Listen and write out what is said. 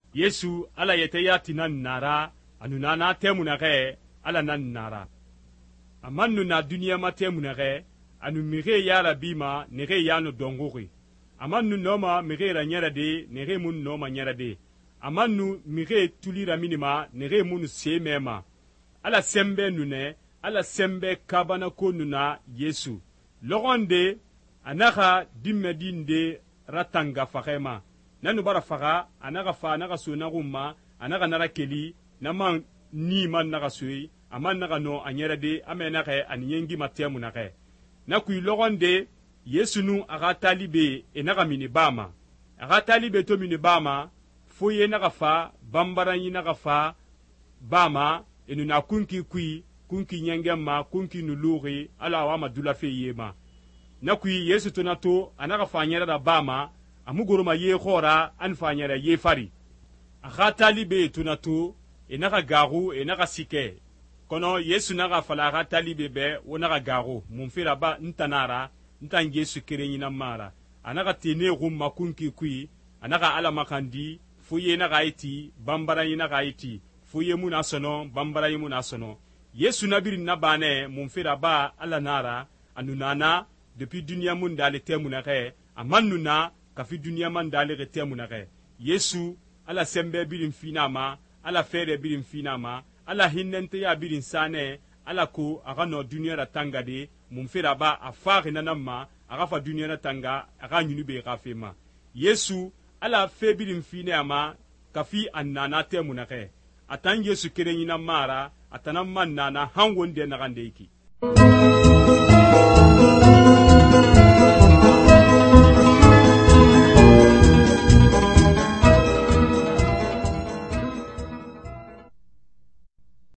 Yesu ala yete ya tinan nara anunana temunage ala nan nara. Amannu na dunia ma temunage anu mire ya rabima nege ya no dongori. Amannu noma mire ra nyara de nege mun noma nyara de. Amannu mire tulira minima nege mun semema. Ala sembe nune ala sembe kabana ko nuna Yesu. Logonde anaka dimmedinde ratanga fakema. Nanu bara faga anaka fa anaka so nagumma anaka nara keli naman ni man naka sui aman naka no anyera de amena ke anyengi matemu nake. Nakui logonde Yesu nu aga talibe enaka mini bama. Aga talibe to mini bama foye naka fa bambara yi naka fa bama enu na kunki kui kunki nyengema kunki nuluri ala wa madula fe yema. Nakui Yesu tonato anaka fa anyera da bama amugoroma ye khora anfanyara ye fari akhatali be tunatu enaka garu enaka sike kono Yesu naga fala akhatali be onaka garu mumfira ba ntanara ntan Yesu kerenyina mara anaka tene gumma kunki kui anaka ala makandi fuye naga iti bambara yina ga iti fuye muna sono bambara yimuna sono Yesu nabiri nabane mumfira ba ala nara anunana depuis dunia munda le temunake amannuna kafi dunia man dale rete munake Yesu ala sembe birin finama ala fere birin finama ala hinnente ya birin sane ala ko aga no dunia ra tangade mumfira ba afari nanama aga fa dunia ra tanga aga nyunu be gafema Yesu ala fe birin finama kafi annana te munake atan Yesu kerenyina mara atanam man nana hangonde nagande iki